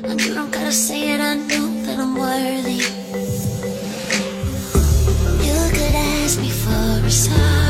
And you don't gotta say it, I know that I'm worthy. You could ask me for a song,